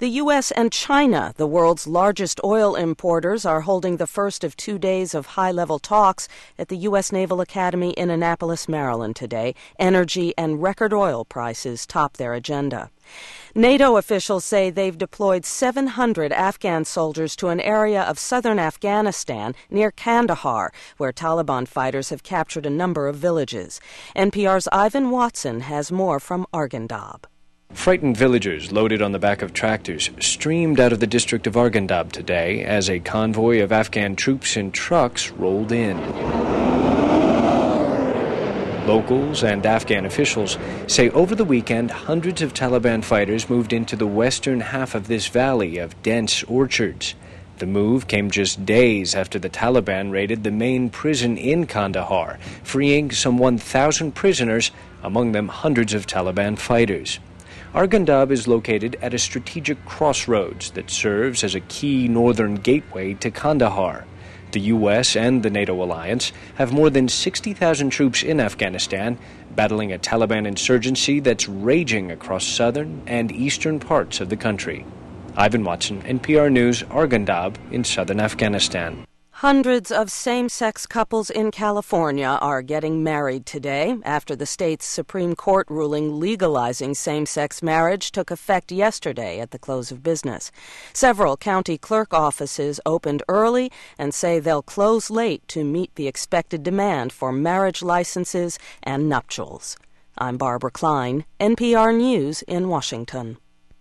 The U.S. and China, the world's largest oil importers, are holding the first of 2 days of high-level talks at the U.S. Naval Academy in Annapolis, Maryland today. Energy and record oil prices top their agenda. NATO officials say they've deployed 700 Afghan soldiers to an area of southern Afghanistan near Kandahar, where Taliban fighters have captured a number of villages. NPR's Ivan Watson has more from Arghandab. Frightened villagers loaded on the back of tractors streamed out of the district of Arghandab today as a convoy of Afghan troops in trucks rolled in. Locals and Afghan officials say over the weekend, hundreds of Taliban fighters moved into the western half of this valley of dense orchards. The move came just days after the Taliban raided the main prison in Kandahar, freeing some 1,000 prisoners, among them hundreds of Taliban fighters. Arghandab is located at a strategic crossroads that serves as a key northern gateway to Kandahar. The U.S. and the NATO alliance have more than 60,000 troops in Afghanistan, battling a Taliban insurgency that's raging across southern and eastern parts of the country. Ivan Watson, NPR News, Arghandab in southern Afghanistan. Hundreds of same-sex couples in California are getting married today after the state's Supreme Court ruling legalizing same-sex marriage took effect yesterday at the close of business. Several county clerk offices opened early and say they'll close late to meet the expected demand for marriage licenses and nuptials. I'm Barbara Klein, NPR News in Washington.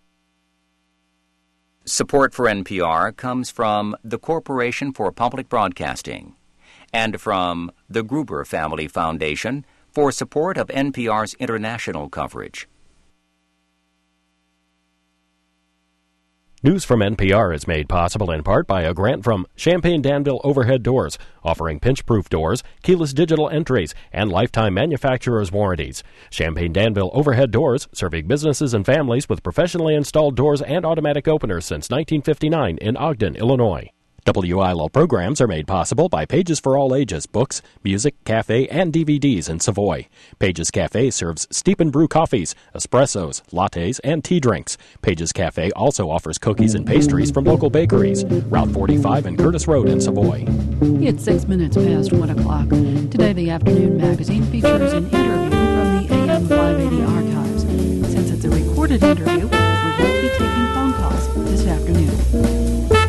Support for NPR comes from the Corporation for Public Broadcasting and from the Gruber Family Foundation for support of NPR's international coverage. News from NPR is made possible in part by a grant from Champaign Danville Overhead Doors, offering pinch-proof doors, keyless digital entries, and lifetime manufacturer's warranties. Champaign Danville Overhead Doors, serving businesses and families with professionally installed doors and automatic openers since 1959 in Ogden, Illinois. WILO programs are made possible by Pages for All Ages books, music, cafe, and DVDs in Savoy. Pages Cafe serves steep and brew coffees, espressos, lattes, and tea drinks. Pages Cafe also offers cookies and pastries from local bakeries. Route 45 and Curtis Road in Savoy. It's 6 minutes past 1 o'clock. Today, the Afternoon Magazine features an interview from the AM 580 archives. Since it's a recorded interview, we won't be taking phone calls this afternoon.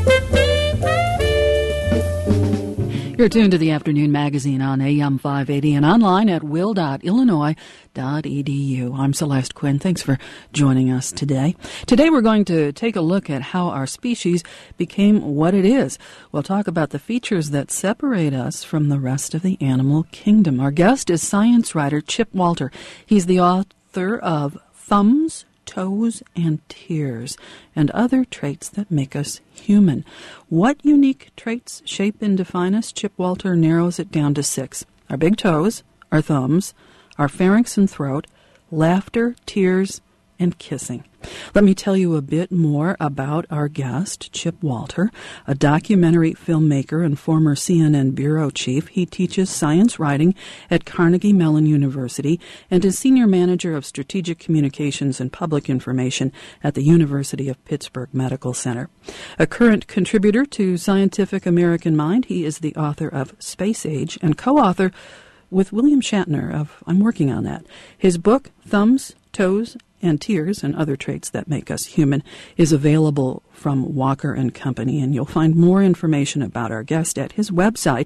You're tuned to the Afternoon Magazine on AM 580 and online at will.illinois.edu. I'm Celeste Quinn. Thanks for joining us today. Today we're going to take a look at how our species became what it is. We'll talk about the features that separate us from the rest of the animal kingdom. Our guest is science writer Chip Walter. He's the author of Thumbs, Toes, and Tears, and other traits that make us human. What unique traits shape and define us? Chip Walter narrows it down to 6. Our big toes, our thumbs, our pharynx and throat, laughter, tears, and kissing. Let me tell you a bit more about our guest, Chip Walter, a documentary filmmaker and former CNN bureau chief. He teaches science writing at Carnegie Mellon University and is senior manager of strategic communications and public information at the University of Pittsburgh Medical Center. A current contributor to Scientific American Mind, he is the author of Space Age and co-author with William Shatner of I'm Working on That. His book, Thumbs, Toes, and Tears and Other Traits That Make Us Human is available from Walker & Company, and you'll find more information about our guest at his website,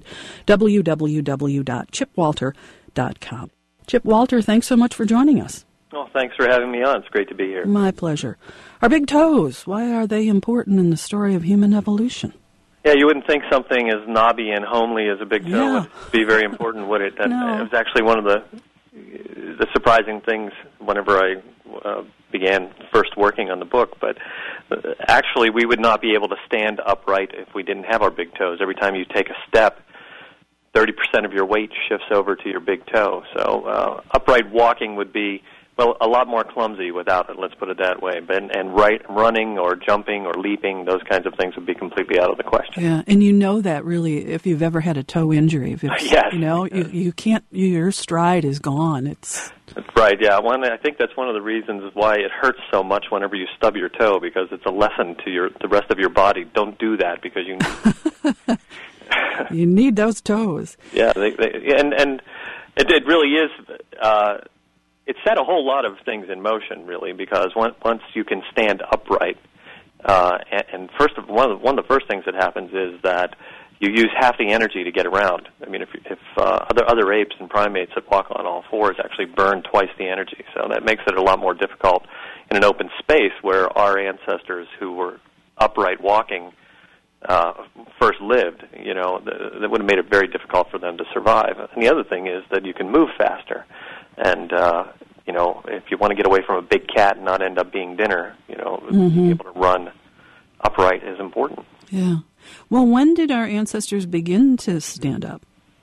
www.chipwalter.com. Chip Walter, thanks so much for joining us. Well, thanks for having me on. It's great to be here. My pleasure. Our big toes, why are they important in the story of human evolution? Yeah, you wouldn't think something as knobby and homely as a big toe would be very important, would it? And No. It was actually one of the surprising things whenever I began first working on the book. But actually, we would not be able to stand upright if we didn't have our big toes. Every time you take a step, 30% of your weight shifts over to your big toe. So upright walking would be Well, a lot more clumsy without it, let's put it that way. And running or jumping or leaping, those kinds of things would be completely out of the question. Yeah, and you know that really if you've ever had a toe injury. If it's, yes. You can't, your stride is gone. That's right, yeah. I think that's one of the reasons why it hurts so much whenever you stub your toe, because it's a lesson to the rest of your body. Don't do that because you need you need those toes. Yeah, and it really is... it set a whole lot of things in motion, really, because once you can stand upright, and one of the first things that happens is that you use half the energy to get around. I mean, if other apes and primates that walk on all fours actually burn twice the energy, so that makes it a lot more difficult in an open space where our ancestors who were upright walking first lived. That would have made it very difficult for them to survive. And the other thing is that you can move faster. And, if you want to get away from a big cat and not end up being dinner, being able to run upright is important. Yeah. Well, when did our ancestors begin to stand up?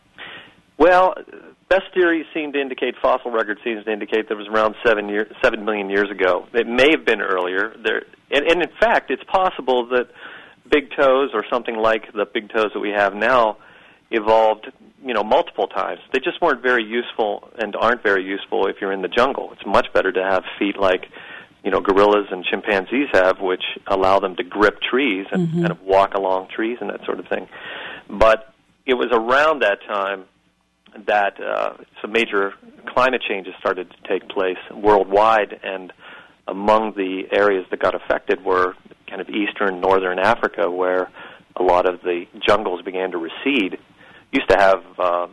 Well, best theories seem to indicate, fossil record seems to indicate that it was around 7 million years ago. It may have been earlier. And in fact, it's possible that big toes or something like the big toes that we have now evolved multiple times. They just weren't very useful and aren't very useful if you're in the jungle. It's much better to have feet like, gorillas and chimpanzees have, which allow them to grip trees and kind of walk along trees and that sort of thing. But it was around that time that some major climate changes started to take place worldwide, and among the areas that got affected were kind of eastern, northern Africa, where a lot of the jungles began to recede. Used to have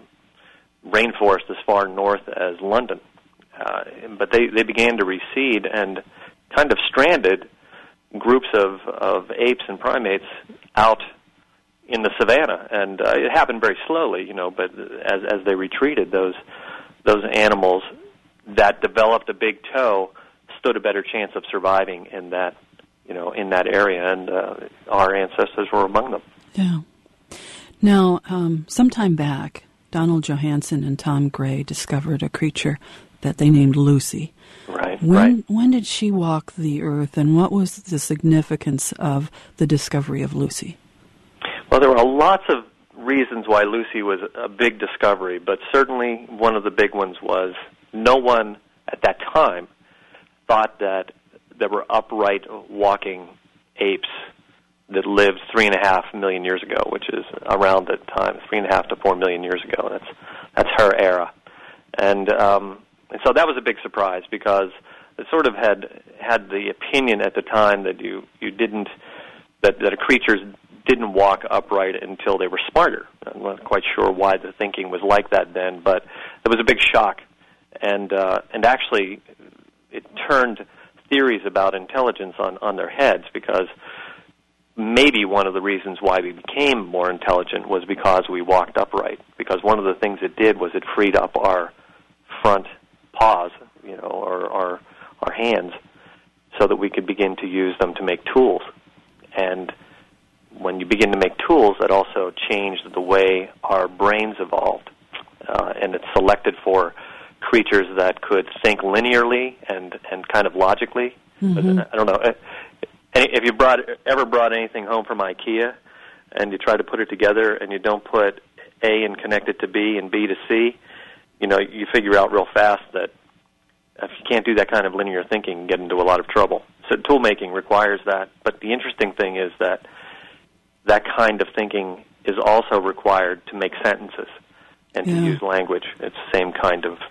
rainforest as far north as London, but they began to recede and kind of stranded groups of apes and primates out in the savannah. And it happened very slowly, but as they retreated, those animals that developed a big toe stood a better chance of surviving in that area, and our ancestors were among them. Yeah. Now, sometime back, Donald Johanson and Tom Gray discovered a creature that they named Lucy. Right. When did she walk the earth, and what was the significance of the discovery of Lucy? Well, there were lots of reasons why Lucy was a big discovery, but certainly one of the big ones was no one at that time thought that there were upright walking apes that lived 3.5 million years ago, which is around that time, 3.5 to 4 million years ago. That's her era, and so that was a big surprise, because it sort of had the opinion at the time that that creatures didn't walk upright until they were smarter. I'm not quite sure why the thinking was like that then, but it was a big shock, and actually it turned theories about intelligence on their heads, because maybe one of the reasons why we became more intelligent was because we walked upright, because one of the things it did was it freed up our front paws, or our hands, so that we could begin to use them to make tools. And when you begin to make tools, that also changed the way our brains evolved, and it selected for creatures that could think linearly and kind of logically. Mm-hmm. I don't know. If you ever brought anything home from IKEA and you try to put it together and you don't put A and connect it to B and B to C, you figure out real fast that if you can't do that kind of linear thinking, you get into a lot of trouble. So tool making requires that. But the interesting thing is that kind of thinking is also required to make sentences and to use language. It's the same kind of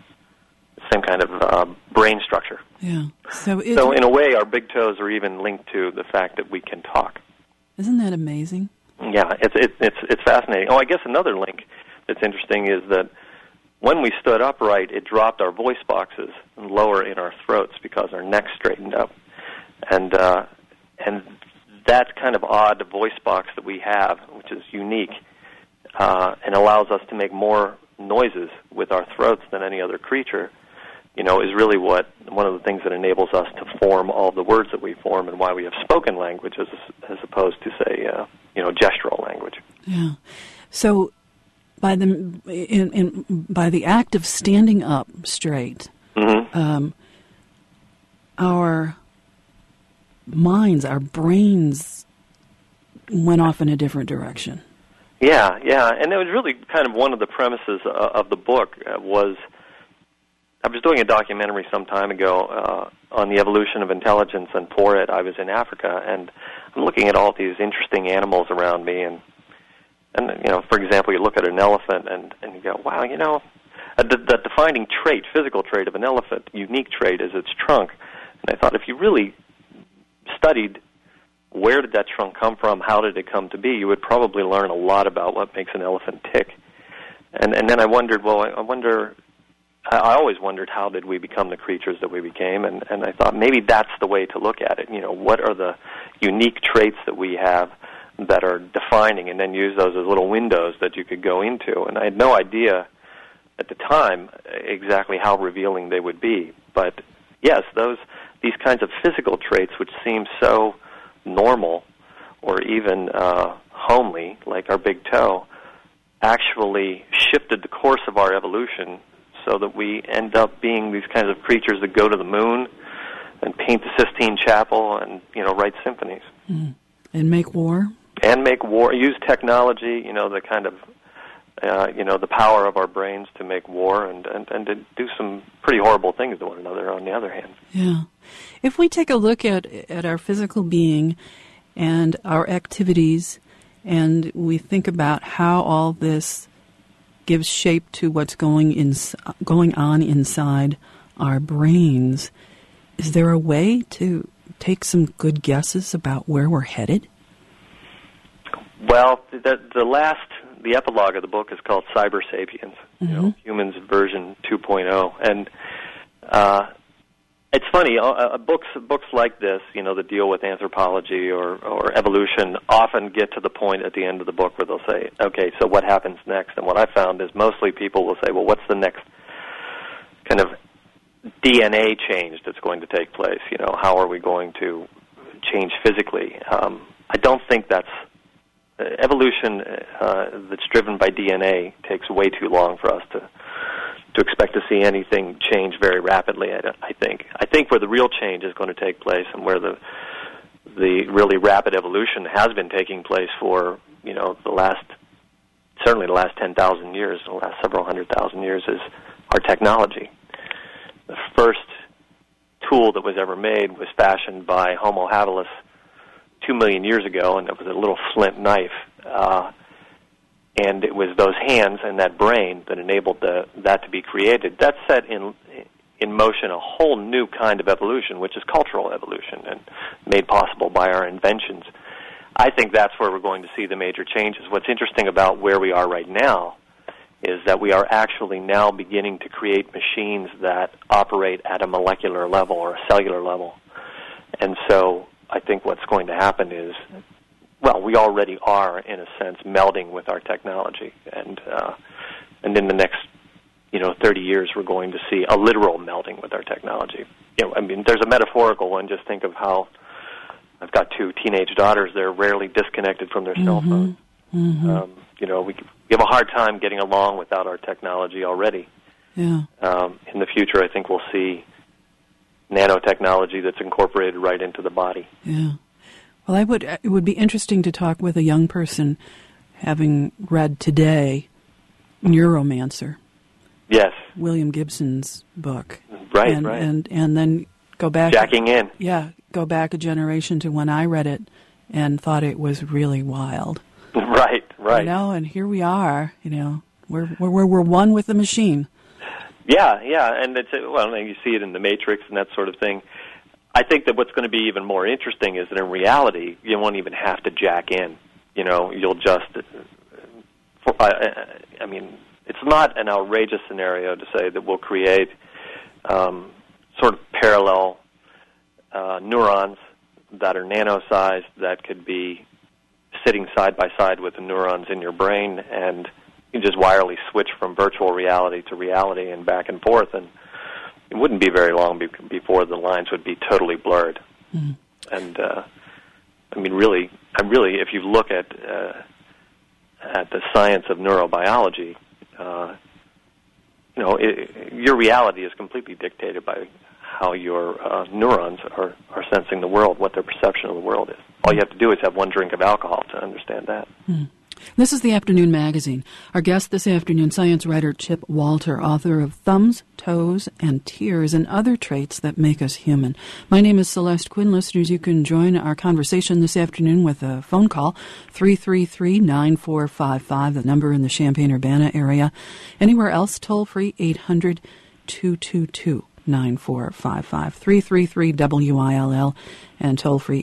brain structure. Yeah. So in a way, our big toes are even linked to the fact that we can talk. Isn't that amazing? Yeah, it's fascinating. Oh, I guess another link that's interesting is that when we stood upright, it dropped our voice boxes lower in our throats because our necks straightened up, and that kind of odd voice box that we have, which is unique, and allows us to make more noises with our throats than any other creature, is really one of the things that enables us to form all the words that we form, and why we have spoken language as opposed to, say, gestural language. Yeah. So by the act of standing up straight, mm-hmm. our minds, our brains went off in a different direction. Yeah, and it was really kind of one of the premises of the book was, I was doing a documentary some time ago on the evolution of intelligence, and for it I was in Africa, and I'm looking at all these interesting animals around me, and for example, you look at an elephant and you go, wow, the defining trait, physical trait of an elephant, unique trait, is its trunk. And I thought, if you really studied where did that trunk come from, how did it come to be, you would probably learn a lot about what makes an elephant tick. And then I wondered, I always wondered, how did we become the creatures that we became? And I thought maybe that's the way to look at it. What are the unique traits that we have that are defining, and then use those as little windows that you could go into. And I had no idea at the time exactly how revealing they would be. But yes, these kinds of physical traits, which seem so normal or even homely, like our big toe, actually shifted the course of our evolution so that we end up being these kinds of creatures that go to the moon and paint the Sistine Chapel and write symphonies. And make war. And make war, use technology, the kind of, the power of our brains to make war and to do some pretty horrible things to one another, on the other hand. Yeah. If we take a look at our physical being and our activities, and we think about how all this gives shape to what's going on inside our brains, is there a way to take some good guesses about where we're headed? Well, the epilogue of the book is called Cyber Sapiens, Humans version 2.0, and it's funny. Books like this, that deal with anthropology or evolution, often get to the point at the end of the book where they'll say, "Okay, so what happens next?" And what I found is mostly people will say, "Well, what's the next kind of DNA change that's going to take place? How are we going to change physically?" I don't think that's evolution that's driven by DNA takes way too long for us to expect to see anything change very rapidly. I think where the real change is going to take place, and where the really rapid evolution has been taking place for the last 10,000 years, the last several 100,000 years, is our technology. The first tool that was ever made was fashioned by Homo habilis 2 million years ago, and it was a little flint knife. And it was those hands and that brain that enabled that to be created. That set in motion a whole new kind of evolution, which is cultural evolution, and made possible by our inventions. I think that's where we're going to see the major changes. What's interesting about where we are right now is that we are actually now beginning to create machines that operate at a molecular level or a cellular level. And so I think what's going to happen is, well, we already are, in a sense, melding with our technology. And in the next, 30 years, we're going to see a literal melding with our technology. There's a metaphorical one. Just think of how I've got 2 teenage daughters. They're rarely disconnected from their cell phones. Mm-hmm. We have a hard time getting along without our technology already. Yeah. In the future, I think we'll see nanotechnology that's incorporated right into the body. Yeah. Well, it would be interesting to talk with a young person, having read today Neuromancer. Yes. William Gibson's book. Right, and then go back. Jacking in. Yeah, go back a generation to when I read it and thought it was really wild. Right. And here we are, we're one with the machine. Yeah, and you see it in The Matrix and that sort of thing. I think that what's going to be even more interesting is that in reality, you won't even have to jack in. You'll just... it's not an outrageous scenario to say that we'll create sort of parallel neurons that are nano-sized that could be sitting side by side with the neurons in your brain, and you just wirelessly switch from virtual reality to reality and back and forth, and it wouldn't be very long before the lines would be totally blurred. Mm-hmm. And really, if you look at the science of neurobiology, your reality is completely dictated by how your neurons are sensing the world, what their perception of the world is. All you have to do is have one drink of alcohol to understand that. This is the Afternoon Magazine. Our guest this afternoon, science writer Chip Walter, author of Thumbs, Toes, and Tears and Other Traits That Make Us Human. My name is Celeste Quinn. Listeners, you can join our conversation this afternoon with a phone call, 333-9455, the number in the Champaign-Urbana area. Anywhere else, toll-free, 800-222. 9455 333-WILL and toll-free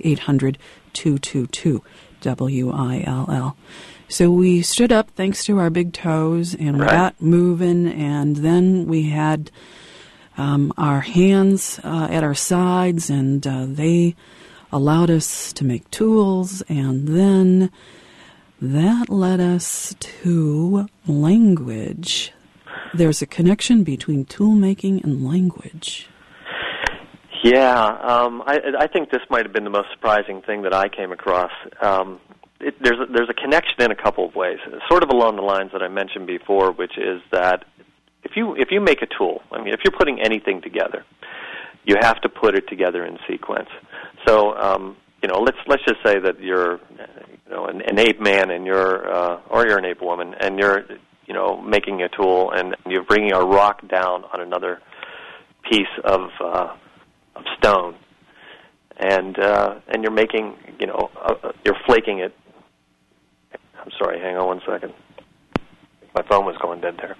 800-222-WILL. So we stood up thanks to our big toes, and we got moving, and then we had our hands at our sides, and they allowed us to make tools, and then that led us to language. There's a connection between tool making and language. Yeah, I think this might have been the most surprising thing that I came across. There's a connection in a couple of ways, sort of along the lines that I mentioned before, which is that if you make a tool, I mean, if you're putting anything together, you have to put it together in sequence. So, let's just say that you're, an ape man and or you're an ape woman, and you're, making a tool, and you're bringing a rock down on another piece of stone, and you're making, you're flaking it. I'm sorry, hang on one second. My phone was going dead there.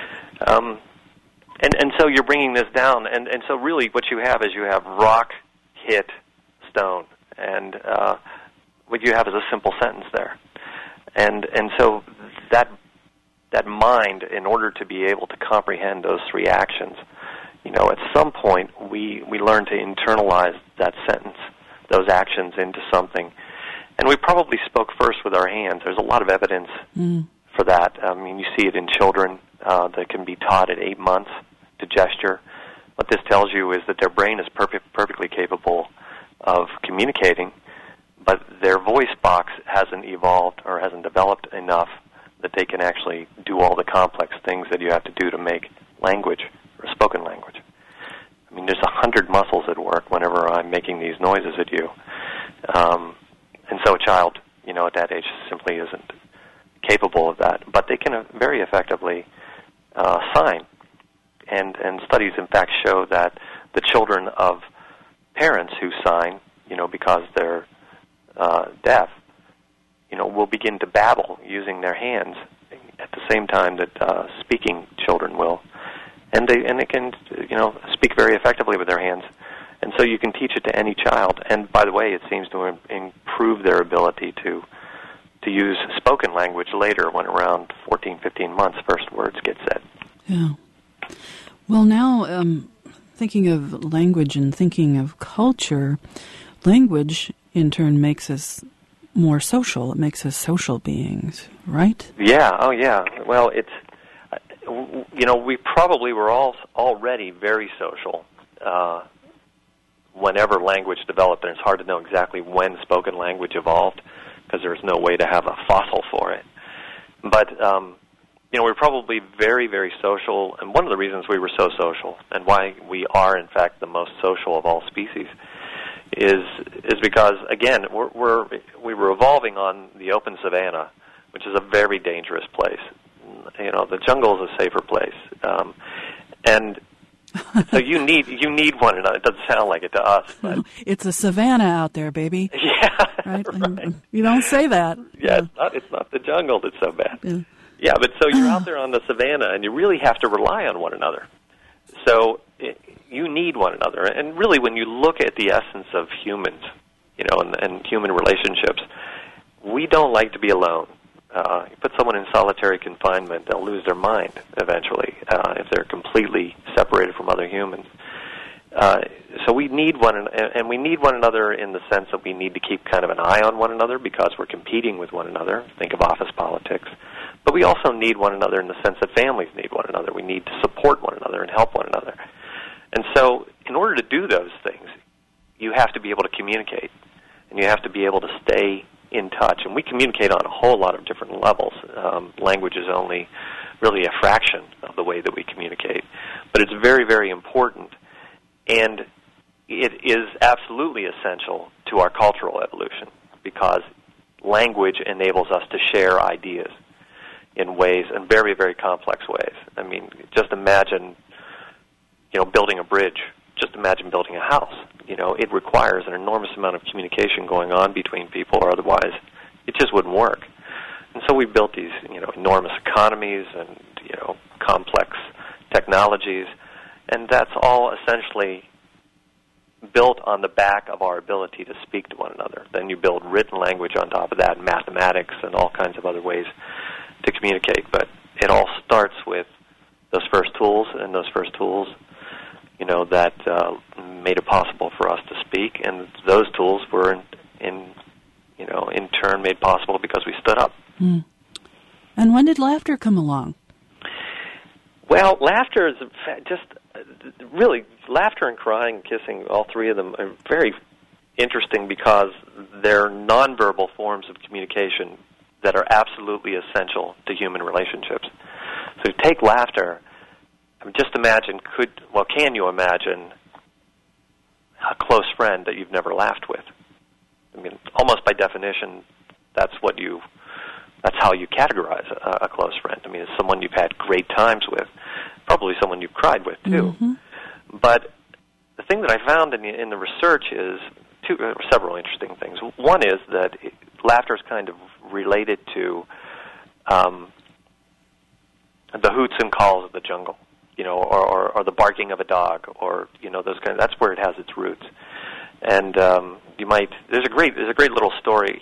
And so you're bringing this down, and so really what you have is you have rock hit stone, and what you have is a simple sentence there, and so that mind, in order to be able to comprehend those three actions, at some point we learn to internalize that sentence, those actions, into something. And we probably spoke first with our hands. There's a lot of evidence for that. I mean, you see it in children that can be taught at 8 months to gesture. What this tells you is that their brain is perfectly capable of communicating, but their voice box hasn't evolved or hasn't developed enough that they can actually do all the complex things that you have to do to make language, or spoken language. I mean, there's 100 muscles at work whenever I'm making these noises at you. And so a child, at that age simply isn't capable of that. But they can very effectively sign. And studies, in fact, show that the children of parents who sign, because they're deaf, will begin to babble using their hands at the same time that speaking children will. And they can, speak very effectively with their hands. And so you can teach it to any child. And by the way, it seems to improve their ability to use spoken language later, when around 14, 15 months, first words get said. Yeah. Well, now, thinking of language and thinking of culture, language, in turn, makes us more social. It makes us social beings, right? Yeah. Oh, yeah. Well, it's, we probably were already very social whenever language developed, and it's hard to know exactly when spoken language evolved because there's no way to have a fossil for it. But, we're probably very, very social, and one of the reasons we were so social and why we are, in fact, the most social of all species is because, again, we were evolving on the open savanna, which is a very dangerous place. The jungle is a safer place, and so you need one another. It doesn't sound like it to us, but it's a savanna out there, baby. Yeah, right. Right. You don't say that. Yeah, it's not the jungle that's so bad. Yeah, but so you're out there on the savanna, and you really have to rely on one another. So you need one another, and really, when you look at the essence of humans, and human relationships, we don't like to be alone. You put someone in solitary confinement, they'll lose their mind eventually if they're completely separated from other humans. So we need and we need one another in the sense that we need to keep kind of an eye on one another because we're competing with one another. Think of office politics. But we also need one another in the sense that families need one another. We need to support one another and help one another. And so in order to do those things, you have to be able to communicate, and you have to be able to stay in touch. And we communicate on a whole lot of different levels. Language is only really a fraction of the way that we communicate. But it's very, very important And it is absolutely essential to our cultural evolution because language enables us to share ideas in very, very complex ways. I mean, just imagine, building a bridge. Just imagine building a house. It requires an enormous amount of communication going on between people, or otherwise it just wouldn't work. And so we built these, enormous economies and, complex technologies, and that's all essentially built on the back of our ability to speak to one another. Then you build written language on top of that, mathematics, and all kinds of other ways to communicate. But it all starts with those first tools, that made it possible for us to speak, and those tools were in turn made possible because we stood up. Mm. And when did laughter come along? Well, laughter is just really, laughter and crying and kissing, all three of them are very interesting because they're nonverbal forms of communication that are absolutely essential to human relationships. So take laughter. Just imagine, can you imagine a close friend that you've never laughed with? I mean, almost by definition, that's how you categorize a close friend. I mean, it's someone you've had great times with, probably someone you've cried with, too. Mm-hmm. But the thing that I found in the research is several interesting things. One is that laughter is kind of related to the hoots and calls of the jungle, or the barking of a dog, or those kind. That's where it has its roots. And there's a great little story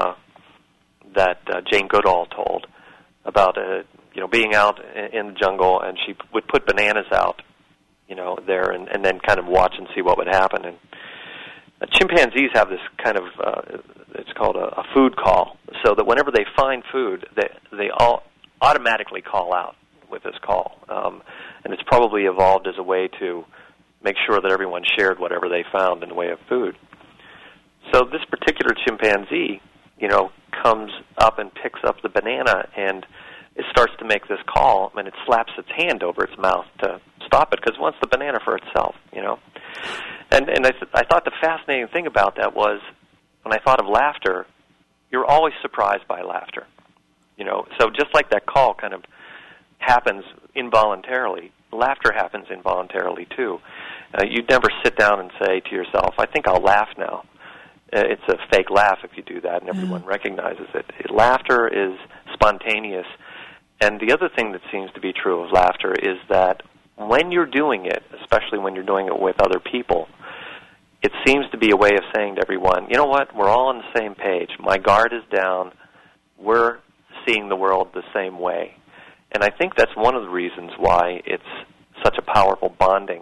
that Jane Goodall told about being out in the jungle, and she would put bananas out, there, and then kind of watch and see what would happen. And chimpanzees have this kind of it's called a food call, so that whenever they find food, they all automatically call out with this call, and it's probably evolved as a way to make sure that everyone shared whatever they found in the way of food. So this particular chimpanzee, comes up and picks up the banana, and it starts to make this call, and it slaps its hand over its mouth to stop it because it wants the banana for itself, And I thought the fascinating thing about that was, when I thought of laughter, you're always surprised by laughter. So just like that call kind of happens involuntarily, laughter happens involuntarily too. You'd never sit down and say to yourself, I think I'll laugh now. It's a fake laugh if you do that, and everyone recognizes it. Laughter is spontaneous. And the other thing that seems to be true of laughter is that when you're doing it, especially when you're doing it with other people, it seems to be a way of saying to everyone, you know what, we're all on the same page. My guard is down. We're seeing the world the same way. And I think that's one of the reasons why it's such a powerful bonding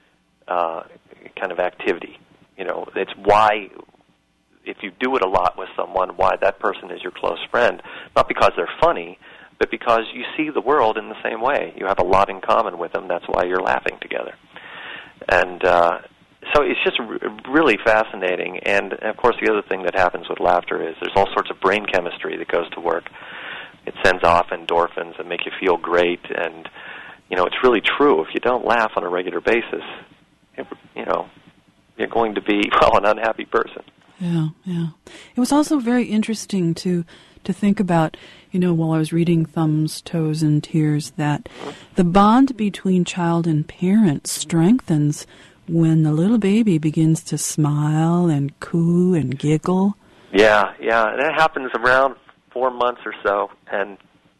kind of activity. It's why, if you do it a lot with someone, why that person is your close friend. Not because they're funny, but because you see the world in the same way. You have a lot in common with them. That's why you're laughing together. And so it's just really fascinating. And, of course, the other thing that happens with laughter is there's all sorts of brain chemistry that goes to work. It sends off endorphins that make you feel great. And, it's really true. If you don't laugh on a regular basis, you're going to be, an unhappy person. Yeah. It was also very interesting to think about, while I was reading Thumbs, Toes, and Tears, that the bond between child and parent strengthens when the little baby begins to smile and coo and giggle. Yeah. That happens around 4 months or so, and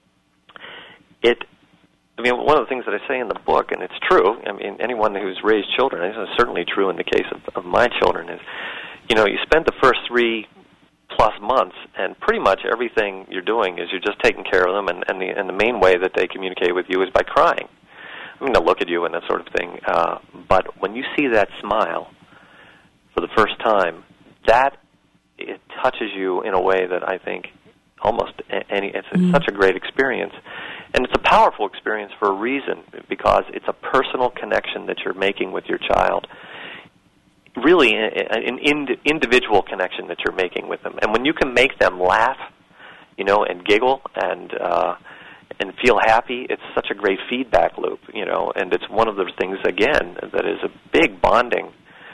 one of the things that I say in the book, and it's true, anyone who's raised children, and this is certainly true in the case of my children, is, you spend the first 3+ months, and pretty much everything you're doing is you're just taking care of them, and the main way that they communicate with you is by crying. They'll look at you and that sort of thing, but when you see that smile for the first time, it touches you in a way that I think it's such a great experience. And it's a powerful experience for a reason, because it's a personal connection that you're making with your child. Really, an individual connection that you're making with them. And when you can make them laugh, and giggle, and and feel happy, it's such a great feedback loop, and it's one of those things, again, that is a big bonding.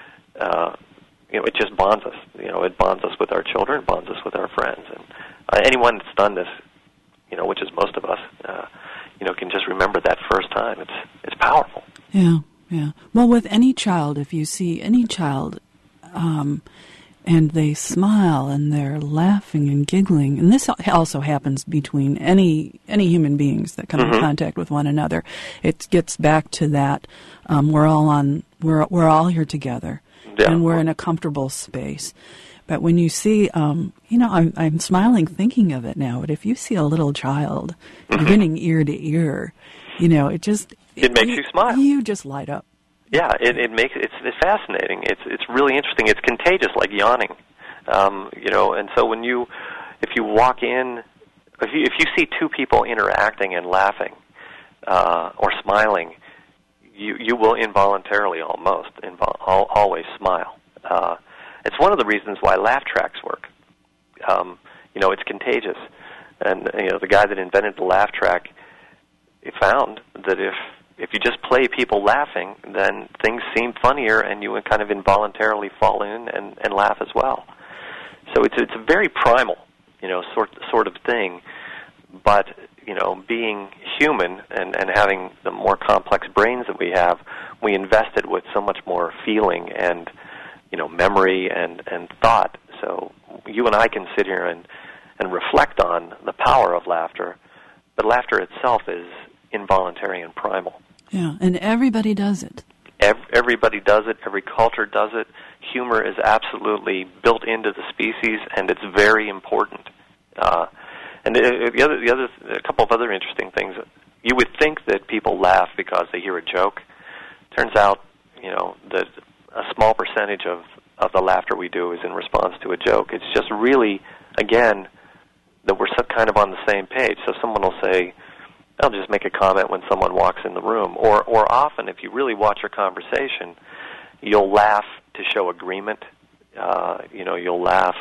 It just bonds us. It bonds us with our children, it bonds us with our friends, and anyone that's done this, which is most of us, can just remember that first time. It's powerful. Yeah. Well, with any child, if you see any child, and they smile and they're laughing and giggling, and this also happens between any human beings that come in contact with one another. It gets back to that we're all here together, and we're in a comfortable space. But when you see, I'm smiling thinking of it now. But if you see a little child grinning ear to ear, it makes you smile. You just light up. Yeah, it's fascinating. It's really interesting. It's contagious, like yawning. And so if you walk in, if you see two people interacting and laughing or smiling, you will involuntarily always smile. It's one of the reasons why laugh tracks work. It's contagious, and the guy that invented the laugh track, he found that if you just play people laughing, then things seem funnier, and you would kind of involuntarily fall in and laugh as well. So it's a very primal, sort of thing. But being human and having the more complex brains that we have, we invest it with so much more feeling and memory and thought. So you and I can sit here and reflect on the power of laughter, but laughter itself is involuntary and primal. Yeah, and everybody does it. Everybody does it. Every culture does it. Humor is absolutely built into the species, and it's very important. And a couple of other interesting things. You would think that people laugh because they hear a joke. Turns out, that a small percentage of the laughter we do is in response to a joke. It's just really, again, that we're kind of on the same page. So someone will say, I'll just make a comment when someone walks in the room. Or often, if you really watch your conversation, you'll laugh to show agreement. You'll laugh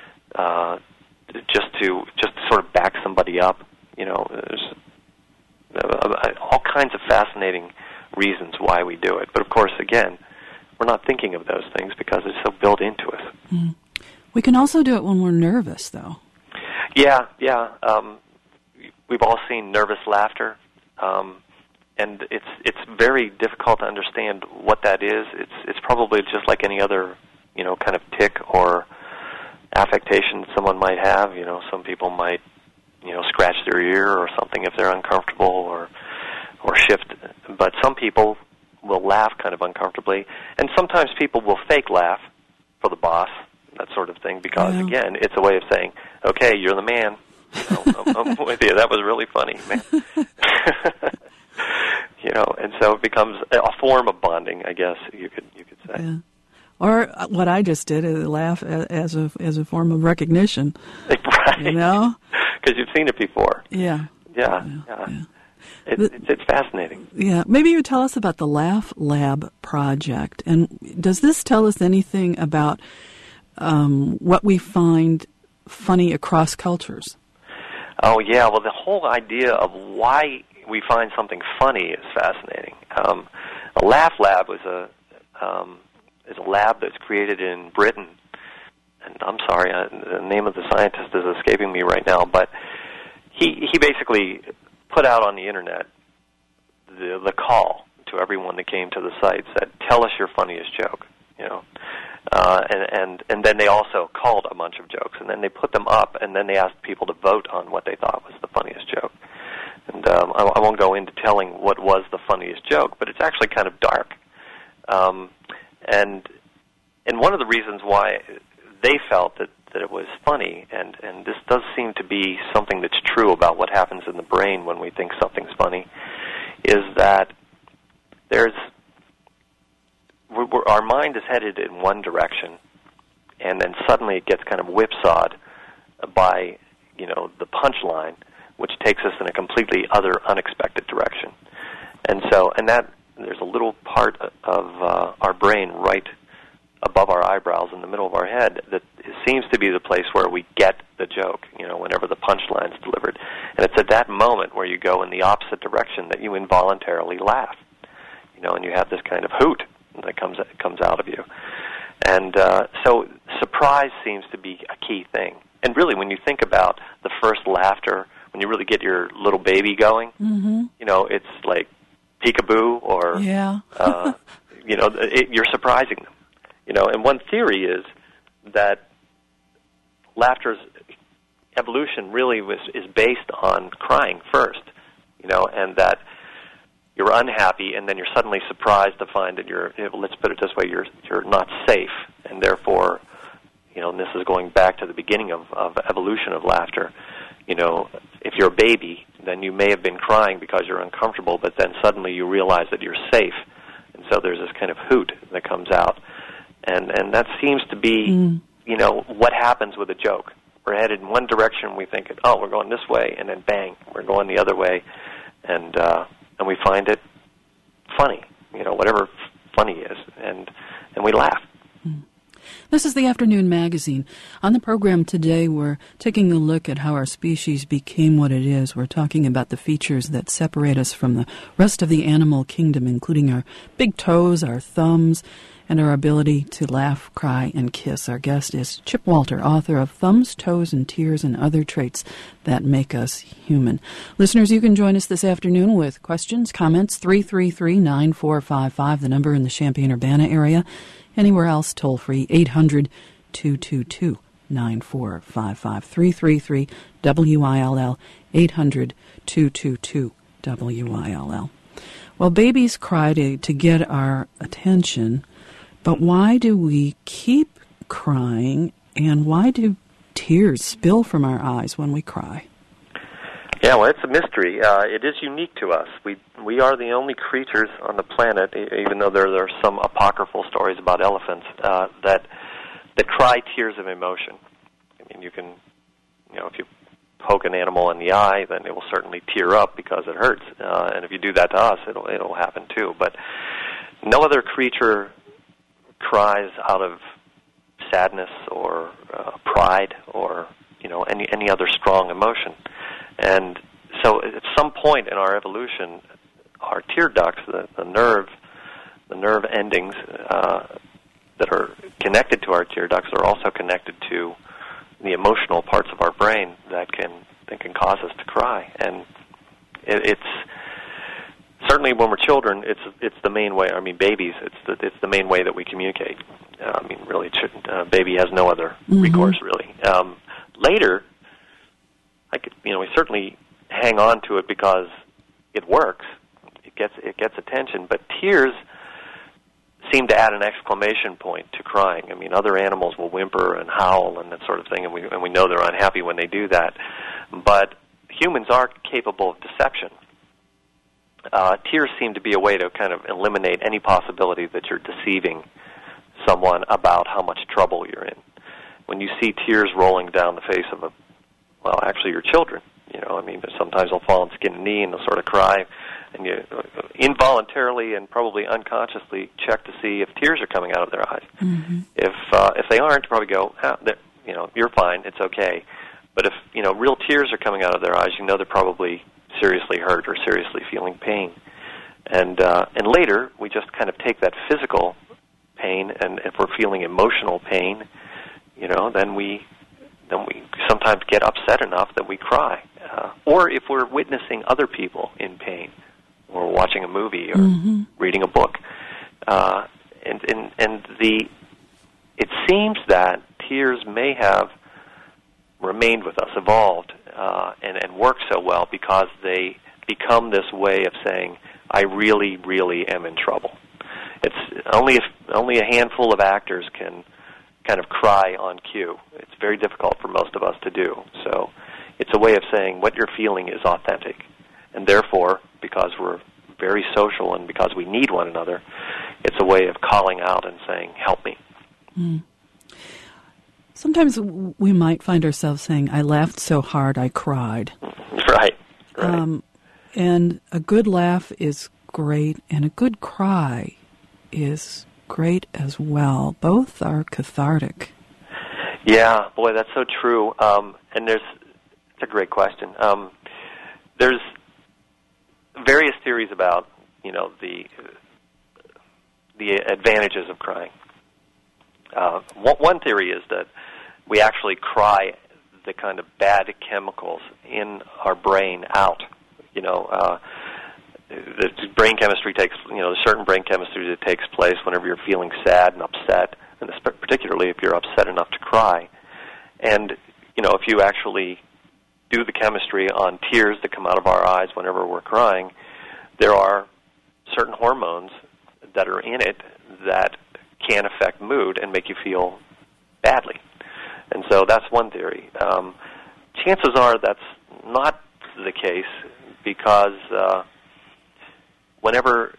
just to sort of back somebody up. There's all kinds of fascinating reasons why we do it. But of course, again, we're not thinking of those things because it's so built into us. Mm. We can also do it when we're nervous, though. Yeah. We've all seen nervous laughter, and it's very difficult to understand what that is. It's probably just like any other, kind of tic or affectation someone might have. Some people might, scratch their ear or something if they're uncomfortable or shift. But some people will laugh kind of uncomfortably, and sometimes people will fake laugh for the boss, that sort of thing, because, again, it's a way of saying, okay, you're the man. I'm with you. That was really funny, man. And so it becomes a form of bonding, I guess you could say. Yeah. Or what I just did is laugh as a form of recognition. Right. Because you've seen it before. Yeah. It's fascinating. Yeah. Maybe you tell us about the Laugh Lab project. And does this tell us anything about what we find funny across cultures? Oh, yeah. Well, the whole idea of why we find something funny is fascinating. A Laugh Lab is a lab that's created in Britain. And I'm sorry, the name of the scientist is escaping me right now, but he basically put out on the internet the call to everyone that came to the site, said, tell us your funniest joke, and then they also called a bunch of jokes, and then they put them up, and then they asked people to vote on what they thought was the funniest joke. And I won't go into telling what was the funniest joke, but it's actually kind of dark. And one of the reasons why they felt that it was funny, and this does seem to be something that's true about what happens in the brain when we think something's funny, is that our mind is headed in one direction, and then suddenly it gets kind of whipsawed by, the punchline, which takes us in a completely other, unexpected direction. And that there's a little part of our brain right above our eyebrows in the middle of our head that seems to be the place where we get the joke, whenever the punchline's delivered. And it's at that moment where you go in the opposite direction that you involuntarily laugh, and you have this kind of hoot that comes out of you. And so surprise seems to be a key thing. And really, when you think about the first laughter, when you really get your little baby going, it's like peekaboo or, you're surprising them. And one theory is that laughter's evolution really is based on crying first, and that you're unhappy, and then you're suddenly surprised to find that let's put it this way, you're not safe, and therefore, and this is going back to the beginning of evolution of laughter, if you're a baby, then you may have been crying because you're uncomfortable, but then suddenly you realize that you're safe, and so there's this kind of hoot that comes out, and that seems to be, what happens with a joke. We're headed in one direction, we think, we're going this way, and then bang, we're going the other way, and we find it funny, whatever funny is, and we laugh. This is the Afternoon Magazine. On the program today, we're taking a look at how our species became what it is. We're talking about the features that separate us from the rest of the animal kingdom, including our big toes, our thumbs, and our ability to laugh, cry, and kiss. Our guest is Chip Walter, author of Thumbs, Toes, and Tears and Other Traits That Make Us Human. Listeners, you can join us this afternoon with questions, comments, 333-9455, the number in the Champaign-Urbana area. Anywhere else, toll-free, 800-222-9455, 333-WILL, 800-222-WILL. Well, babies cry to get our attention, but why do we keep crying, and why do tears spill from our eyes when we cry? Yeah, well, it's a mystery. It is unique to us. We are the only creatures on the planet, even though there are some apocryphal stories about elephants, that cry tears of emotion. I mean, you can, if you poke an animal in the eye, then it will certainly tear up because it hurts. And if you do that to us, it'll happen too. But no other creature cries out of sadness or pride or any other strong emotion. And so at some point in our evolution, our tear ducts, the nerve endings that are connected to our tear ducts are also connected to the emotional parts of our brain that can cause us to cry. And it's certainly when we're children, it's the main way. I mean, babies, it's the main way that we communicate. Really, baby has no other recourse really. Later, we certainly hang on to it because it works. It gets attention, but tears seem to add an exclamation point to crying. I mean, other animals will whimper and howl and that sort of thing, and we know they're unhappy when they do that. But humans are capable of deception. Tears seem to be a way to kind of eliminate any possibility that you're deceiving someone about how much trouble you're in. When you see tears rolling down the face of actually your children, sometimes they'll fall on skin and knee and they'll sort of cry, and you involuntarily and probably unconsciously check to see if tears are coming out of their eyes. Mm-hmm. If they aren't, you probably go, you're fine, it's okay. But if real tears are coming out of their eyes, they're probably seriously hurt or seriously feeling pain. And later we just kind of take that physical pain, and if we're feeling emotional pain, then we sometimes get upset enough that we cry. Or if we're witnessing other people in pain, or watching a movie, or reading a book. It seems that tears may have remained with us, evolved, and work so well because they become this way of saying, I really, really am in trouble. It's only a handful of actors can kind of cry on cue. It's very difficult for most of us to do. So it's a way of saying what you're feeling is authentic. And therefore, because we're very social and because we need one another, it's a way of calling out and saying, help me. Mm. Sometimes we might find ourselves saying, I laughed so hard I cried. Right. And a good laugh is great, and a good cry is great as well. Both are cathartic. Yeah, boy, that's so true. And it's a great question. there's various theories about, the advantages of crying. One theory is that we actually cry the kind of bad chemicals in our brain out. The brain chemistry takes, certain brain chemistry that takes place whenever you're feeling sad and upset, and particularly if you're upset enough to cry. And, if you actually do the chemistry on tears that come out of our eyes whenever we're crying, there are certain hormones that are in it that can affect mood and make you feel badly. And so that's one theory. Chances are that's not the case because whenever,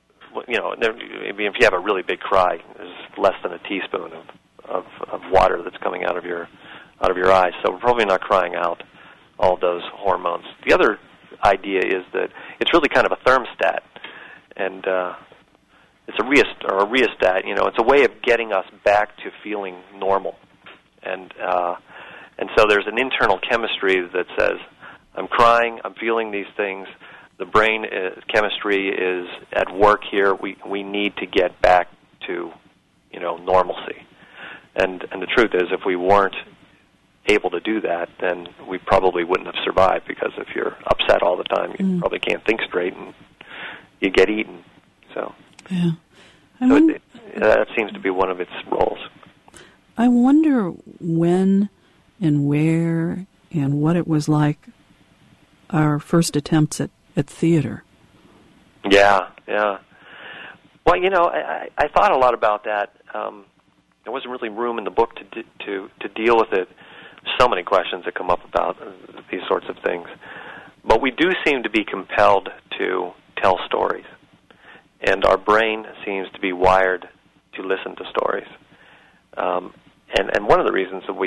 if you have a really big cry, there's less than a teaspoon of water that's coming out of your eyes. So we're probably not crying out all those hormones. The other idea is that it's really kind of a thermostat, and it's a rheostat. It's a way of getting us back to feeling normal, and so there's an internal chemistry that says, I'm crying, I'm feeling these things. The brain chemistry is at work here. We need to get back to normalcy, and the truth is, if we weren't able to do that, then we probably wouldn't have survived, because if you're upset all the time, you probably can't think straight, and you get eaten. So, yeah. That seems to be one of its roles. I wonder when and where and what it was like our first attempts at theater. Yeah. Well, I thought a lot about that. There wasn't really room in the book to deal with it. So many questions that come up about these sorts of things. But we do seem to be compelled to tell stories. And our brain seems to be wired to listen to stories. And one of the reasons that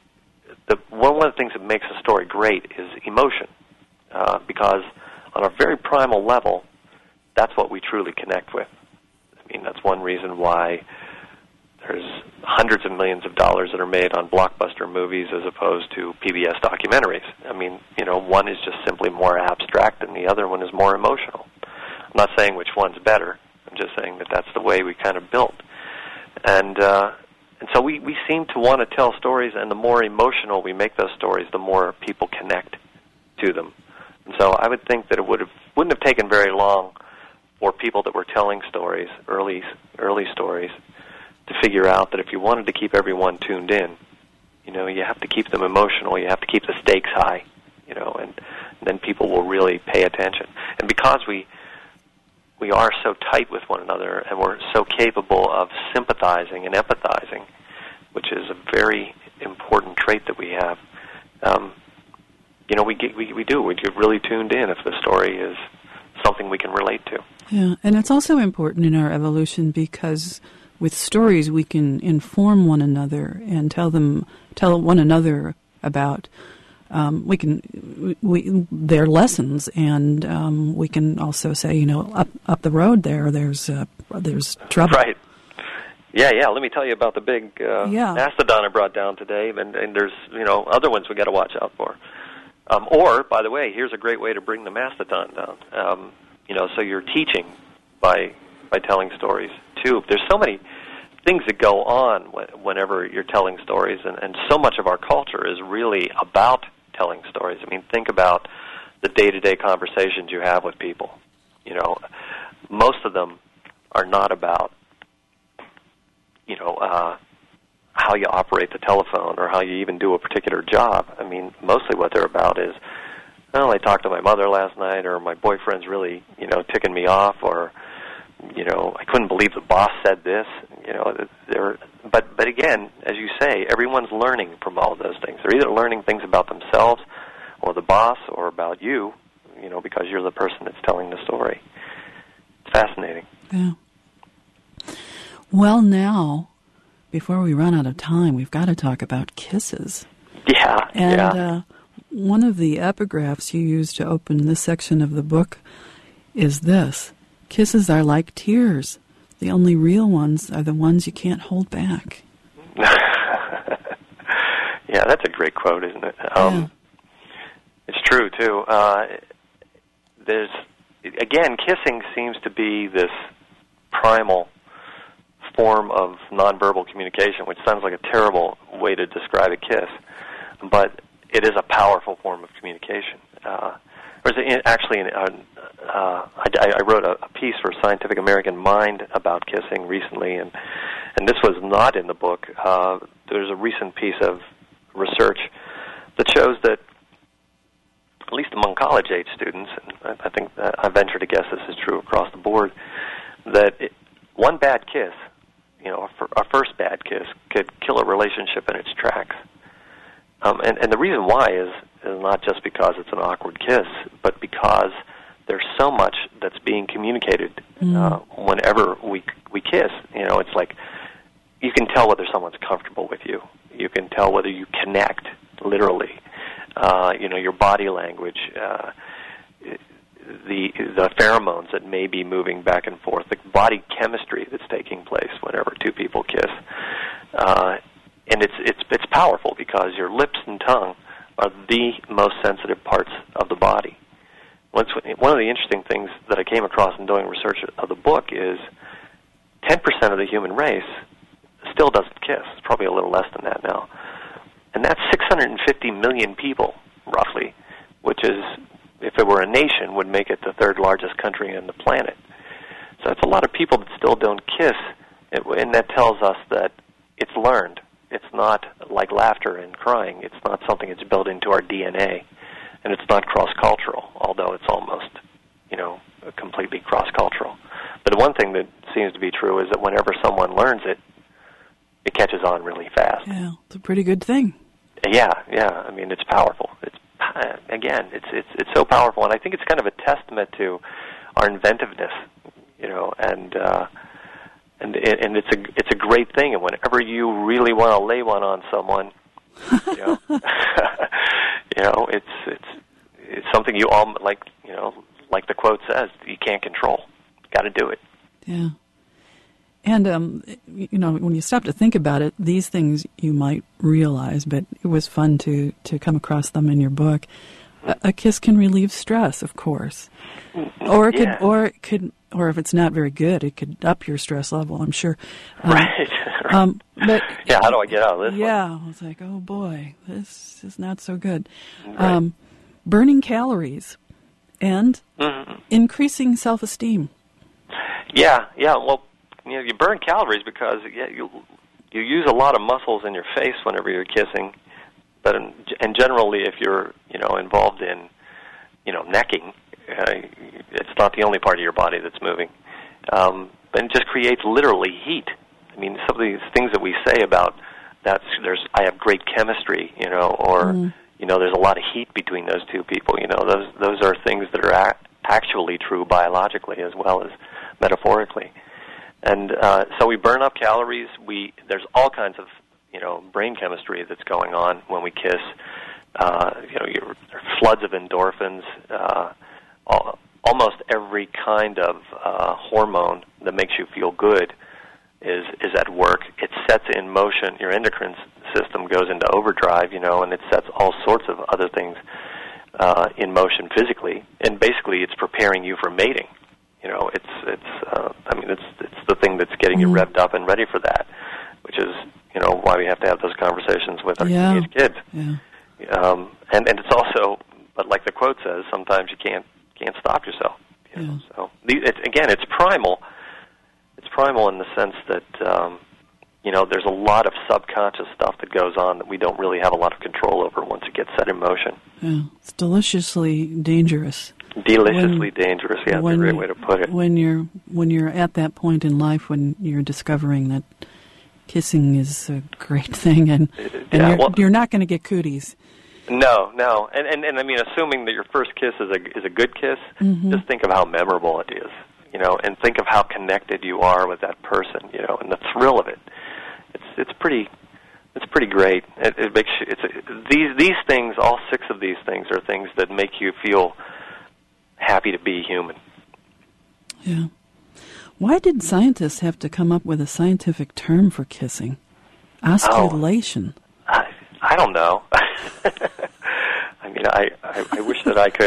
one of the things that makes a story great is emotion. Because on a very primal level, that's what we truly connect with. I mean, that's one reason why there's hundreds of millions of dollars that are made on blockbuster movies as opposed to PBS documentaries. I mean, one is just simply more abstract and the other one is more emotional. I'm not saying which one's better. I'm just saying that that's the way we kind of built. And so we seem to want to tell stories, and the more emotional we make those stories, the more people connect to them. And so I would think that it wouldn't have taken very long for people that were telling stories, early stories, to figure out that if you wanted to keep everyone tuned in, you have to keep them emotional, you have to keep the stakes high, and then people will really pay attention. And because we are so tight with one another, and we're so capable of sympathizing and empathizing, which is a very important trait that we have, we get really tuned in if the story is something we can relate to. Yeah, and it's also important in our evolution because with stories we can inform one another and tell one another about their lessons, and we can also say, up the road there's trouble. Right. Yeah. Let me tell you about the big mastodon I brought down today, and there's other ones we got to watch out for. Or, by the way, here's a great way to bring the mastodon down. So you're teaching by telling stories too. There's so many things that go on whenever you're telling stories, and so much of our culture is really about telling stories. I mean, think about the day-to-day conversations you have with people. Most of them are not about how you operate the telephone or how you even do a particular job. I mean, mostly what they're about is, I talked to my mother last night, or my boyfriend's really, ticking me off, or, I couldn't believe the boss said this. But again, as you say, everyone's learning from all of those things. They're either learning things about themselves or the boss or about you, because you're the person that's telling the story. It's fascinating. Yeah. Well, now, before we run out of time, we've got to talk about kisses. Yeah. And one of the epigraphs you use to open this section of the book is this: kisses are like tears. The only real ones are the ones you can't hold back. Yeah, that's a great quote, isn't it? Yeah. It's true, too. kissing seems to be this primal form of nonverbal communication, which sounds like a terrible way to describe a kiss, but it is a powerful form of communication. I wrote a piece for Scientific American Mind about kissing recently, and this was not in the book. There's a recent piece of research that shows that, at least among college-age students, and I think I venture to guess this is true across the board, that one bad kiss, a first bad kiss, could kill a relationship in its tracks. And the reason why is not just because it's an awkward kiss, but because there's so much that's being communicated whenever we kiss. It's like you can tell whether someone's comfortable with you. You can tell whether you connect, literally. Your body language, the pheromones that may be moving back and forth, the body chemistry that's taking place whenever two people kiss. And it's powerful because your lips and tongue are the most sensitive parts of the body. One of the interesting things that I came across in doing research of the book is 10% of the human race still doesn't kiss. It's probably a little less than that now. And that's 650 million people, roughly, which is, if it were a nation, would make it the third largest country on the planet. So it's a lot of people that still don't kiss, and that tells us that it's learned. It's not like laughter and crying. It's not something that's built into our DNA, and it's not cross-cultural, although it's almost, completely cross-cultural. But the one thing that seems to be true is that whenever someone learns it, it catches on really fast. Yeah, it's a pretty good thing. Yeah. I mean, it's powerful. It's so powerful, and I think it's kind of a testament to our inventiveness, and it's a great thing. And whenever you really want to lay one on someone, it's something you all like the quote says, you can't control. Got to do it. Yeah. And, when you stop to think about it, these things you might realize, but it was fun to come across them in your book. A kiss can relieve stress, of course. Or it could, or if it's not very good, it could up your stress level, I'm sure. Right. But how do I get out of this one? I was like, oh boy, this is not so good. Right. Burning calories and increasing self-esteem. Yeah. Well, you burn calories because you use a lot of muscles in your face whenever you're kissing, but and generally if you're involved in necking, it's not the only part of your body that's moving, but it just creates literally heat. I mean, some of these things that we say about I have great chemistry, or there's a lot of heat between those two people. Those are things that are actually true biologically as well as metaphorically. And so we burn up calories. There's all kinds of brain chemistry that's going on when we kiss. Your floods of endorphins. Almost every kind of hormone that makes you feel good is at work. It sets in motion. Your endocrine system goes into overdrive, and it sets all sorts of other things in motion physically. And basically, it's preparing you for mating. It's the thing that's getting you revved up and ready for that, which is, why we have to have those conversations with our teenage kids. Yeah. And it's also, but like the quote says, sometimes you can't stop yourself. So it's primal. It's primal in the sense that there's a lot of subconscious stuff that goes on that we don't really have a lot of control over once it gets set in motion. Yeah, it's deliciously dangerous. Deliciously dangerous, that's a great way to put it. When you're at that point in life when you're discovering that kissing is a great thing, and you're not going to get cooties. No, and I mean, assuming that your first kiss is a good kiss, just think of how memorable it is, and think of how connected you are with that person, and the thrill of it. It's pretty great. It makes these things, all 6 of these things, are things that make you feel happy to be human. Yeah. Why did scientists have to come up with a scientific term for kissing? Osculation. I don't know. I mean, I wish that I could.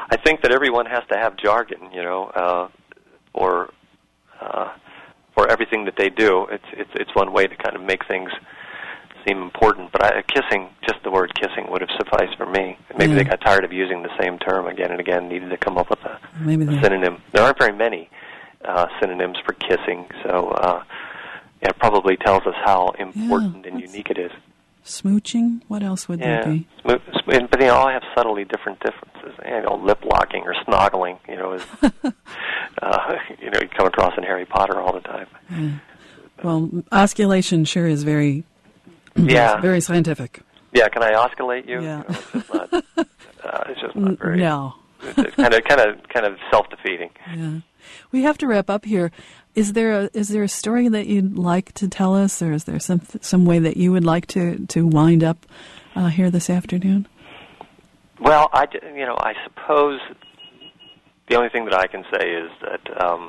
I think that everyone has to have jargon, for everything that they do. It's one way to kind of make things seem important. But kissing, just the word kissing, would have sufficed for me. Maybe they got tired of using the same term again and again, needed to come up with a synonym. There aren't very many synonyms for kissing, so it probably tells us how important and unique it is. Smooching? What else would there be? But they all have subtly different differences. Lip locking or snoggling, is you come across in Harry Potter all the time. Yeah. Well, osculation sure is very, very scientific. Yeah, can I osculate you? Yeah. It's just not very. No. It's kind of self-defeating. Yeah. We have to wrap up here. Is there a story that you'd like to tell us, or is there some way that you would like to wind up here this afternoon? Well, I suppose the only thing that I can say is that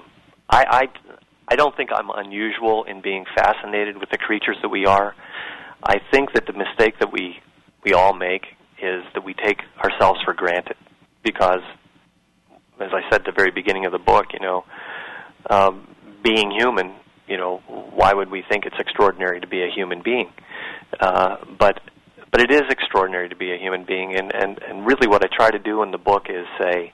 I don't think I'm unusual in being fascinated with the creatures that we are. I think that the mistake that we all make is that we take ourselves for granted because, as I said at the very beginning of the book, being human, why would we think it's extraordinary to be a human being? But it is extraordinary to be a human being, and really what I try to do in the book is say,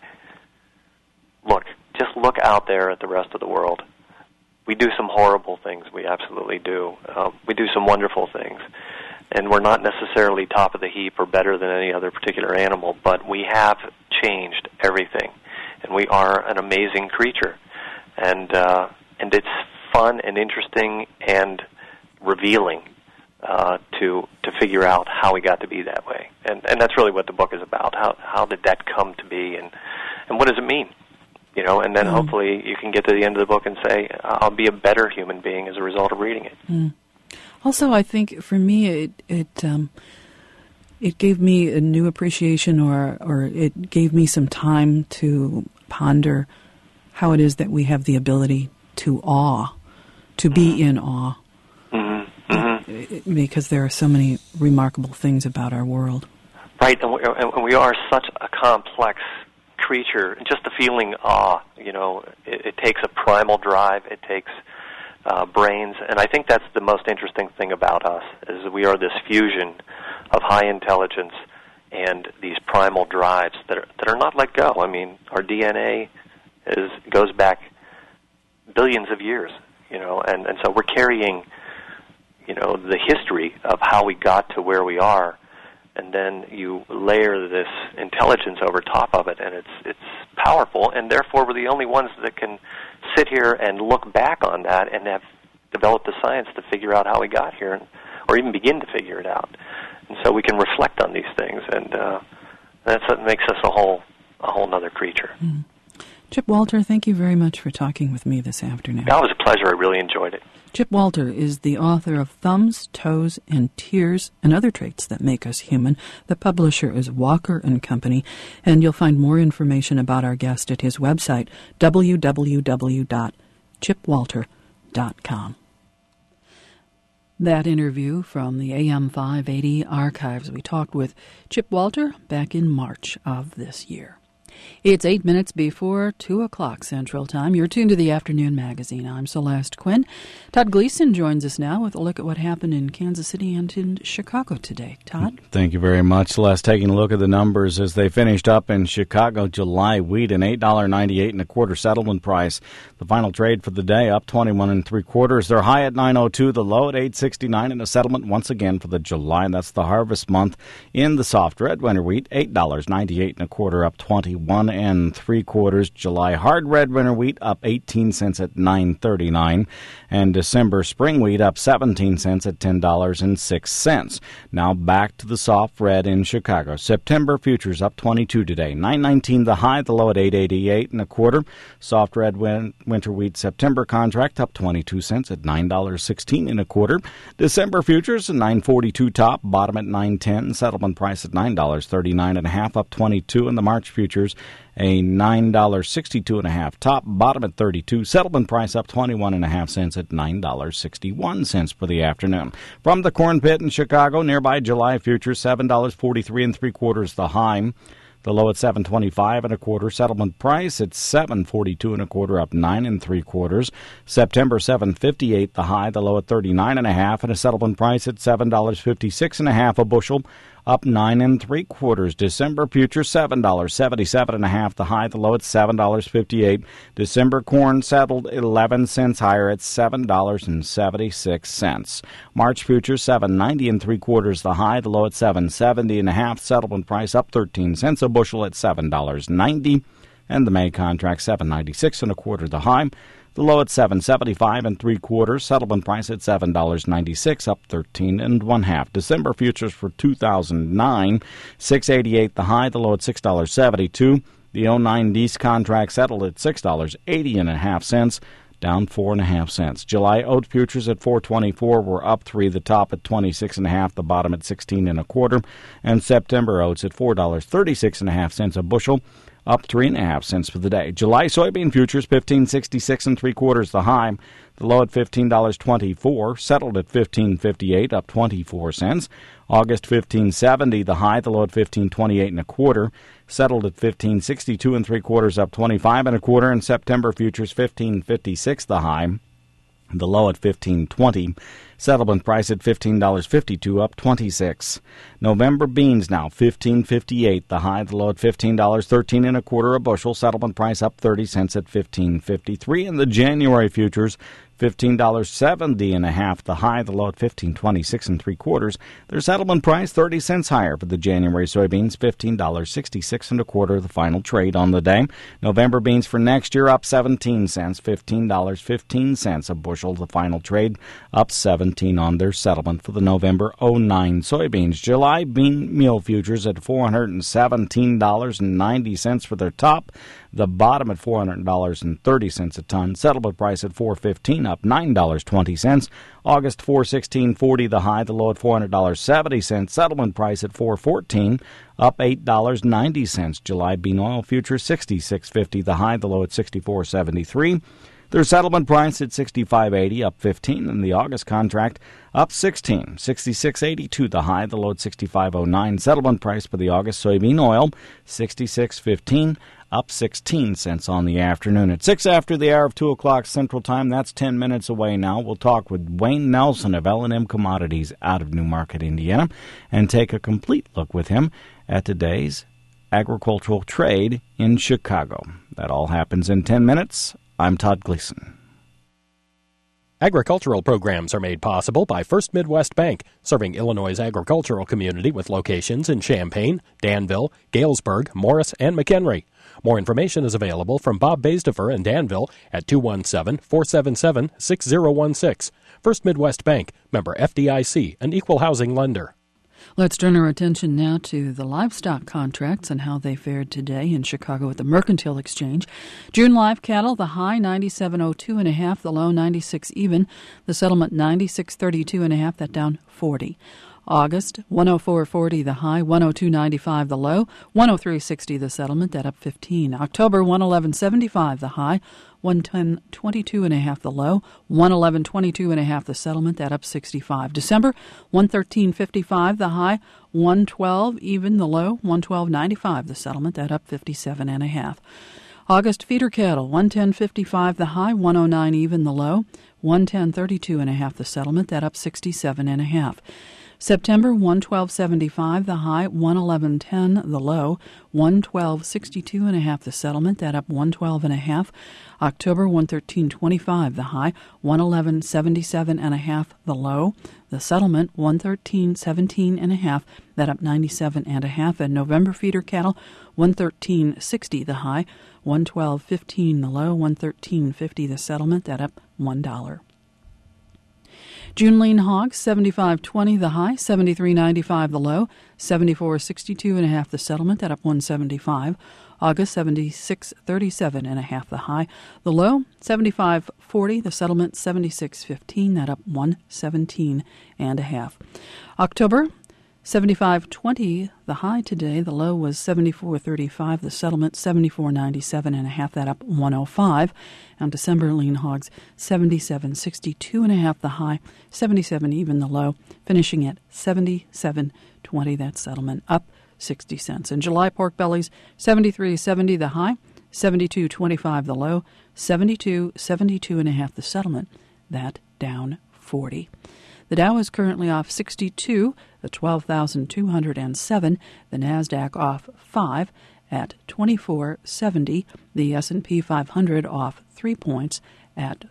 just look out there at the rest of the world. We do some horrible things, we absolutely do. We do some wonderful things, and we're not necessarily top of the heap or better than any other particular animal, but we have changed everything, and we are an amazing creature. And it's fun and interesting and revealing to figure out how we got to be that way. And that's really what the book is about. How did that come to be, and what does it mean? And then hopefully you can get to the end of the book and say, I'll be a better human being as a result of reading it. Also, I think for me it gave me a new appreciation, or it gave me some time to ponder how it is that we have the ability to be in awe, because there are so many remarkable things about our world. Right, and we are such a complex creature. Just the feeling awe, it takes a primal drive, it takes brains, and I think that's the most interesting thing about us, is that we are this fusion of high intelligence and these primal drives that are not let go. I mean, our DNA goes back billions of years, and so we're carrying, the history of how we got to where we are, and then you layer this intelligence over top of it, and it's powerful, and therefore we're the only ones that can sit here and look back on that and have developed the science to figure out how we got here, or even begin to figure it out. And so we can reflect on these things, and that's what makes us a whole other creature. Chip Walter, thank you very much for talking with me this afternoon. That was a pleasure. I really enjoyed it. Chip Walter is the author of Thumbs, Toes, and Tears and Other Traits That Make Us Human. The publisher is Walker & Company, and you'll find more information about our guest at his website, www.chipwalter.com. That interview from the AM 580 archives. We talked with Chip Walter back in March of this year. It's 8 minutes before 2 o'clock Central Time. You're tuned to the Afternoon Magazine. I'm Celeste Quinn. Todd Gleason joins us now with a look at what happened in Kansas City and in Chicago today. Todd? Thank you very much, Celeste. Taking a look at the numbers as they finished up in Chicago. July wheat, an $8.98 1/4 settlement price. The final trade for the day up 21 3/4. They're high at $9.02, the low at $8.69, and a settlement once again for the July. That's the harvest month in the soft red winter wheat, $8.98 1/4, up 21 3/4. July hard red winter wheat up 18 cents at $9.39, and December spring wheat up 17 cents at $10.06. Now back to the soft red in Chicago. September futures up 22 today, $9.19 the high, the low at $8.88 1/4. Soft red winter wheat September contract up 22 cents at $9.16 1/4. December futures $9.42 top, bottom at $9.10. Settlement price at $9.39 1/2, up 22, and the March futures a $9.62 1/2 top, bottom at 32. Settlement price up 21 1/2 cents at $9.61 for the afternoon. From the corn pit in Chicago, nearby July futures $7.43 3/4 the high. The low at 7.25 1/4. Settlement price at 7.42 1/4, up 9 3/4. September 7.58 the high. The low at 39 1/2, and a settlement price at $7.56 1/2 a bushel, up 9 3/4. December futures $7.77 1/2 the high. The low at $7.58. December corn settled 11 cents higher at $7.76. March futures $7.90 3/4 the high. The low at $7.70 1/2. Settlement price up 13 cents a bushel at $7.90, and the May contract $7.96 1/4 the high. The low at $7.75 3/4. Settlement price at $7.96, up 13 1/2. December futures for 2009 $6.88 the high. The low at $6.72. The 09 Dees contract settled at $6.80 1/2, down 4 1/2 cents. July oat futures at $4.24 were up 3. The top at 26 1/2, the bottom at 16 1/4, and September oats at $4.36 1/2 a bushel, up 3 1/2 cents for the day. July soybean futures $15.66 3/4 the high. The low at $15.24, settled at $15.58, up 24 cents. August $15.70 the high. The low at $15.28 1/4, settled at $15.62 3/4, up 25 1/4. And September futures $15.56 the high. The low at $15.20. Settlement price at $15.52, up 26. November beans now $15.58 the high. The low at $15.13 1/4 a bushel. Settlement price up 30 cents at $15.53. And the January futures $15.70 1/2 the high. The low at $15.26 3/4. Their settlement price 30 cents higher for the January soybeans, $15.66 1/4 the final trade on the day. November beans for next year up 17 cents, $15.15 a bushel the final trade, up 17 on their settlement for the November 09 soybeans. July bean meal futures at $417.90 for their top. The bottom at $400.30 a ton. Settlement price at $4.15, up $9.20. August $416.40 the high. The low at $400.70. Settlement price at $4.14, up $8.90. July bean oil futures $66.50 the high. The low at $64.73. Their settlement price at $65.80, up 15, and the August contract up 16, $66.82 the high. The low at $65.09. Settlement price for the August soybean oil $66.15, up 16 cents on the afternoon. At 6 after the hour of 2 o'clock Central Time, that's 10 minutes away now. We'll talk with Wayne Nelson of L&M Commodities out of Newmarket, Indiana, and take a complete look with him at today's agricultural trade in Chicago. That all happens in 10 minutes. I'm Todd Gleason. Agricultural programs are made possible by First Midwest Bank, serving Illinois' agricultural community with locations in Champaign, Danville, Galesburg, Morris, and McHenry. More information is available from Bob Baisdefer in Danville at 217-477-6016. First Midwest Bank, member FDIC, an equal housing lender. Let's turn our attention now to the livestock contracts and how they fared today in Chicago at the Mercantile Exchange. June live cattle, the high 97.02 1/2, the low 96 even, the settlement 96.32 1/2, that down 40. August 104.40 the high, 102.95 the low, 103.60 the settlement, that up 15. October 111.75 the high, 110.22 1/2 the low, 111.22 1/2 the settlement, that up 65. December 113.55 the high, 112 even the low, 112.95 the settlement, that up 57 1/2. August feeder cattle 110.55 the high, 109 even the low, 110.32 1/2 the settlement, that up 67 1/2. September 112.75 the high, 111.10 the low, 112.62 1/2 the settlement, that up 112 1/2. October 113.25 the high, 111.77 1/2 the low, the settlement 113.17 1/2, that up 97 1/2. And November feeder cattle 113.60 the high, 112.15 the low, 113.50 the settlement, that up $1. June lean hogs, 75.20 the high, 73.95 the low, 74.62 1/2 the settlement, that up 175. August 76.37 1/2 the high, the low 75.40 the settlement, 76.15, that up 117 1/2. October 75.20 the high today. The low was 74.35. The settlement 74.97.5. That up 105. On December lean hogs 77.62.5 the high, 77 even the low, finishing at 77.20. That settlement up 60 cents. In July pork bellies 73.70 the high, 72.25 the low, 72.72.5 the settlement. That down 40. The Dow is currently off 62 at 12,207. The NASDAQ off 5 at 2470. The S&P 500 off 3 points at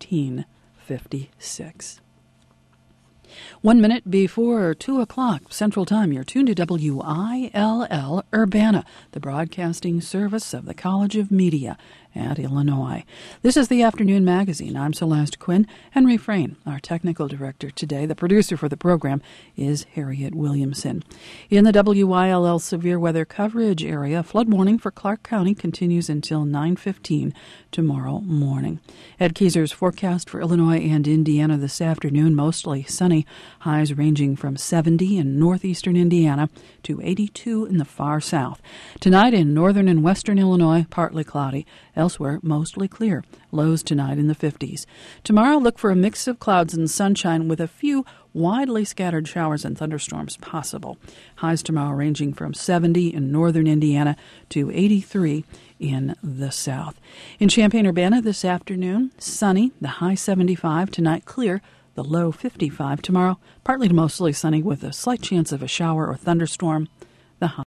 1356. 1 minute before 2 o'clock Central Time, you're tuned to WILL Urbana, the broadcasting service of the College of Media at Illinois. This is the Afternoon Magazine. I'm Celeste Quinn. Henry Frayne, our technical director today. The producer for the program is Harriet Williamson. In the WILL severe weather coverage area, flood warning for Clark County continues until 9:15 tomorrow morning. Ed Keyser's forecast for Illinois and Indiana this afternoon, mostly sunny, highs ranging from 70 in northeastern Indiana to 82 in the far south. Tonight in northern and western Illinois, partly cloudy. Elsewhere, mostly clear. Lows tonight in the 50s. Tomorrow, look for a mix of clouds and sunshine with a few widely scattered showers and thunderstorms possible. Highs tomorrow ranging from 70 in northern Indiana to 83 in the south. In Champaign-Urbana this afternoon, sunny, the high 75. Tonight, clear, the low 55. Tomorrow, partly to mostly sunny with a slight chance of a shower or thunderstorm, the high